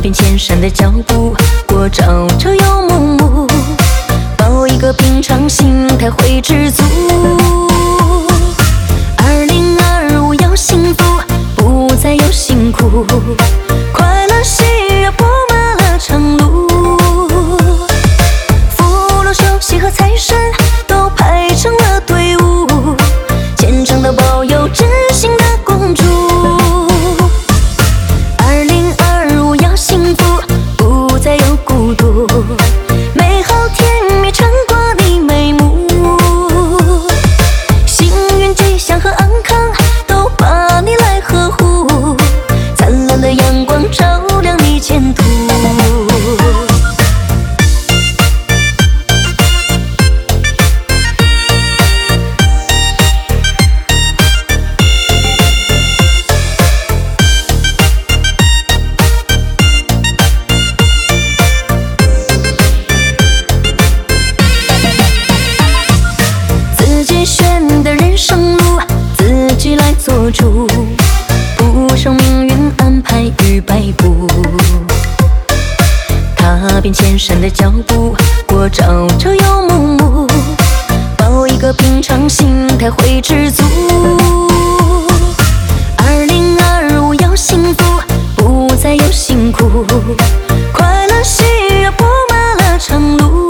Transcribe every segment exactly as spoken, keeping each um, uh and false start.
遍千山的脚步，过朝朝又暮暮，抱一个平常心态会知足。二零二五要幸福，不再有辛苦，快乐喜悦布满了长路。福禄寿喜和财神都排成了队伍，虔诚的保佑知心的公主。二零二五要幸福，不再有孤独，美好甜蜜穿过你眉目，幸运吉祥和安康都把你来呵护，灿烂的阳光照亮你前途。自己选的人生路，自己来做主，铺上命运安排与摆布，踏遍千山的脚步，过朝朝又暮暮，抱一个平常心态会知足。二零二五要幸福，不再有辛苦，快乐喜悦布满了长路。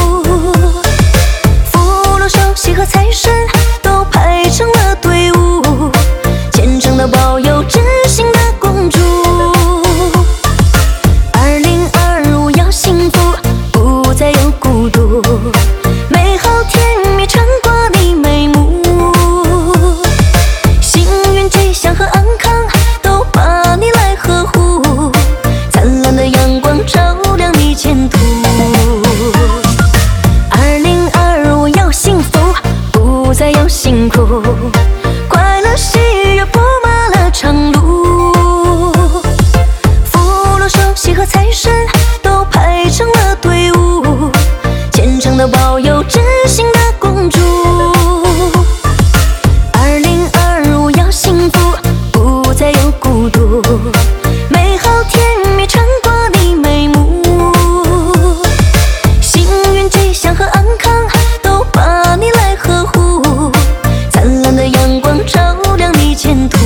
福禄寿喜和财神都排成了队伍，虔诚的保佑知心的公主。二零二五要幸福，不再有孤独，美好甜蜜穿过你眉目，幸运吉祥和安康都把你来呵护，灿烂的阳光照亮你前途。二零二五要幸福，不再有辛苦，快乐喜悦布满了长路。福禄寿喜和财神都排成了队伍，虔诚的保佑知心的公主。二零二五要幸福，不再有孤独，美好甜蜜穿过你眉目，幸运吉祥和安康都把你来呵护，灿烂的阳光照亮你前途。